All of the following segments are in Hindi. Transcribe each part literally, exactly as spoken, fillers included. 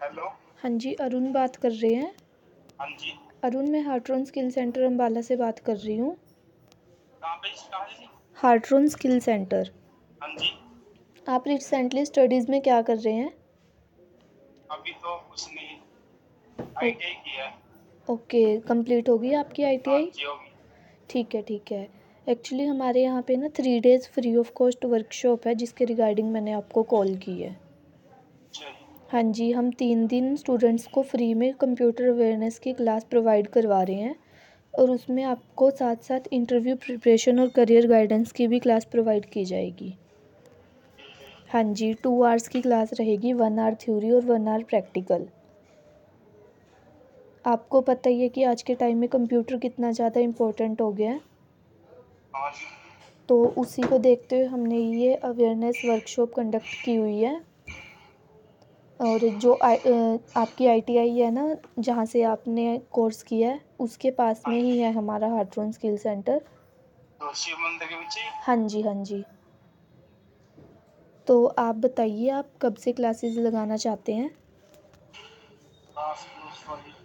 हेलो। हाँ जी, अरुण बात कर रहे हैं। हाँ जी। अरुण, मैं हार्ट्रॉन स्किल सेंटर अम्बाला से बात कर रही हूँ। कहाँ पे कहाँ से जी? Hartron skill centre. हाँ जी। आप रिसेंटली स्टडीज़ में क्या कर रहे हैं? अभी तो कुछ नहीं, ओ, आईटीआई किया है। ओके, कंप्लीट हो गई आपकी हाँ आईटीआई? जी होगी। ठीक है, ठीक है। एक्चुअली हमारे यहाँ पे ना three days free of cost workshop है, जिसके रिगार्डिंग मैंने आपको कॉल की है। अच्छा जी। हाँ जी, हम तीन दिन स्टूडेंट्स को फ्री में कंप्यूटर अवेयरनेस की क्लास प्रोवाइड करवा रहे हैं, और उसमें आपको साथ साथ इंटरव्यू प्रिपरेशन और करियर गाइडेंस की भी क्लास प्रोवाइड की जाएगी। हाँ जी, टू आवर्स की क्लास रहेगी, वन आवर थ्योरी और वन आवर प्रैक्टिकल। आपको पता ही है कि आज के टाइम में कंप्यूटर कितना ज़्यादा इम्पोर्टेंट हो गया है, हाँ जी। तो उसी को देखते हुए हमने ये अवेयरनेस वर्कशॉप कंडक्ट की हुई है। और जो आई अ, आपकी आईटीआई है ना, जहाँ से आपने कोर्स किया है, उसके पास हाँ में ही जी। है हमारा हार्ट्रॉन स्किल सेंटर। तो शिव मंदिर के पीछे। हाँ जी, हाँ जी। तो आप बताइए, आप कब से क्लासेस लगाना चाहते हैं? हाँ सॉरी,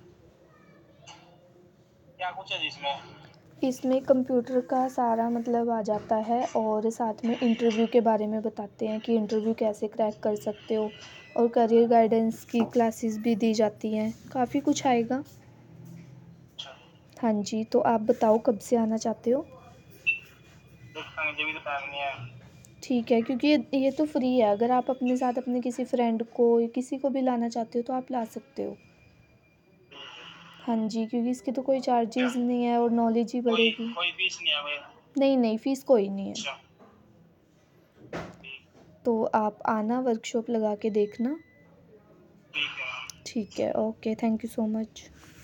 क्या कुछ है जिसमें? इसमें कंप्यूटर का सारा मतलब आ जाता है, और साथ में इंटरव्यू के बारे में बताते हैं कि इंटरव्यू कैसे क्रैक कर सकते हो, और करियर गाइडेंस की क्लासेस भी दी जाती हैं, काफ़ी कुछ आएगा। अच्छा, हाँ जी, तो आप बताओ कब से आना चाहते हो? देखता हूँ, जब भी तो टाइम नहीं है। ठीक है, क्योंकि ये ये तो फ्री है। अगर आप अपने साथ अपने किसी फ्रेंड को या किसी को भी लाना चाहते हो तो आप ला सकते हो। हाँ जी, क्योंकि इसके तो कोई क्या चार्जेस नहीं है, और नॉलेज ही कोई बढ़ेगी। कोई फीस नहीं है भाई? नहीं नहीं, फ़ीस कोई नहीं है। अच्छा ठीक। तो आप आना, वर्कशॉप लगा के देखना। ठीक है। ठीक है, okay, thank you so much.